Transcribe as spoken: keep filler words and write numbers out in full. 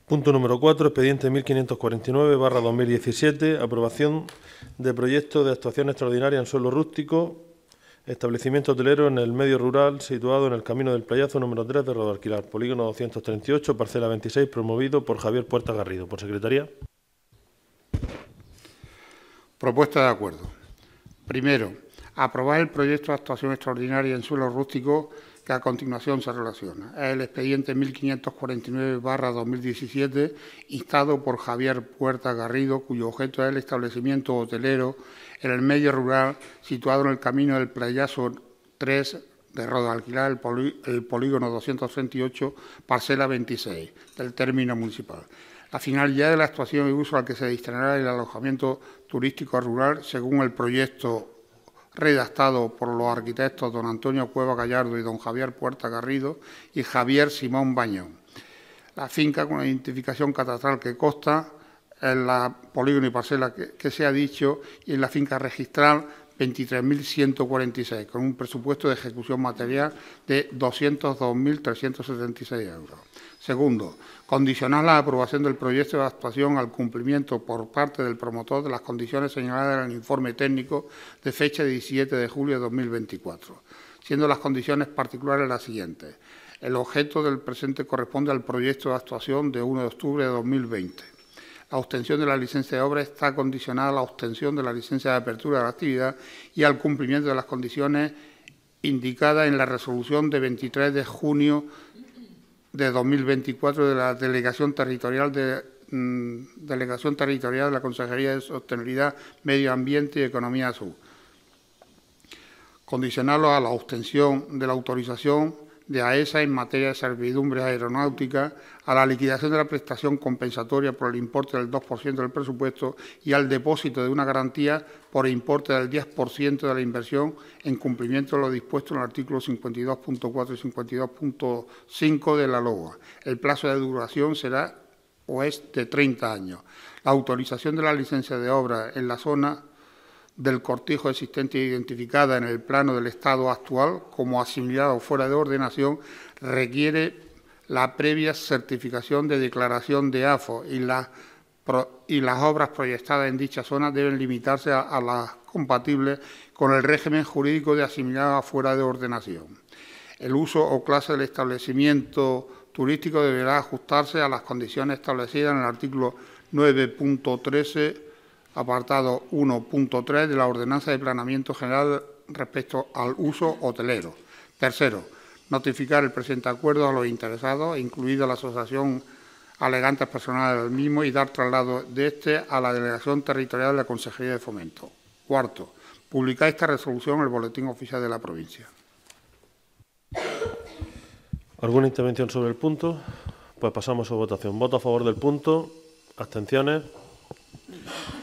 Punto número cuatro, expediente mil quinientos cuarenta y nueve barra dos mil diecisiete, aprobación de proyecto de actuación extraordinaria en suelo rústico, establecimiento hotelero en el medio rural situado en el Camino del Playazo número tres de Rodalquilar, polígono doscientos treinta y ocho, parcela veintiséis, promovido por Javier Puerta Garrido. Por secretaría. Propuesta de acuerdo. Primero, aprobar el proyecto de actuación extraordinaria en suelo rústico que a continuación se relaciona. Es el expediente mil quinientos cuarenta y nueve barra dos mil diecisiete, instado por Javier Puerta Garrido, cuyo objeto es el establecimiento hotelero en el medio rural situado en el Camino del Playazo tres de Rodalquilar, el, polí, el polígono doscientos treinta y ocho, parcela veintiséis, del término municipal. La finalidad de la actuación y uso al que se destinará el alojamiento turístico rural, según el proyecto redactado por los arquitectos don Antonio Cueva Gallardo y don Javier Puerta Garrido y Javier Simón Bañón. La finca con la identificación catastral que consta en la polígono y parcela que, que se ha dicho y en la finca registral veintitrés mil ciento cuarenta y seis, con un presupuesto de ejecución material de doscientos dos mil trescientos setenta y seis euros. Segundo, condicionar la aprobación del proyecto de actuación al cumplimiento por parte del promotor de las condiciones señaladas en el informe técnico de fecha diecisiete de julio de dos mil veinticuatro, siendo las condiciones particulares las siguientes. El objeto del presente corresponde al proyecto de actuación de primero de octubre de dos mil veinte. La obtención de la licencia de obra está condicionada a la obtención de la licencia de apertura de la actividad y al cumplimiento de las condiciones indicadas en la resolución de veintitrés de junio de dos mil veinticuatro de la Delegación Territorial de, mmm, Delegación Territorial de la Consejería de Sostenibilidad, Medio Ambiente y Economía Azul. Condicionarlo a la obtención de la autorización de AESA en materia de servidumbres aeronáuticas, a la liquidación de la prestación compensatoria por el importe del dos por ciento del presupuesto y al depósito de una garantía por importe del diez por ciento de la inversión en cumplimiento de lo dispuesto en el artículo cincuenta y dos punto cuatro y cincuenta y dos punto cinco de la LOA. El plazo de duración será o es de treinta años. La autorización de la licencia de obra en la zona del cortijo existente identificada en el plano del estado actual como asimilado fuera de ordenación requiere la previa certificación de declaración de A F O y, la, pro, y las obras proyectadas en dicha zona deben limitarse a, a las compatibles con el régimen jurídico de asimilado fuera de ordenación. El uso o clase del establecimiento turístico deberá ajustarse a las condiciones establecidas en el artículo nueve punto trece apartado uno punto tres de la Ordenanza de Planeamiento General respecto al uso hotelero. Tercero, notificar el presente acuerdo a los interesados, incluida la asociación alegantes personales del mismo, y dar traslado de este a la Delegación Territorial de la Consejería de Fomento. Cuarto, publicar esta resolución en el Boletín Oficial de la provincia. ¿Alguna intervención sobre el punto? Pues pasamos a votación. ¿Voto a favor del punto? ¿Abstenciones?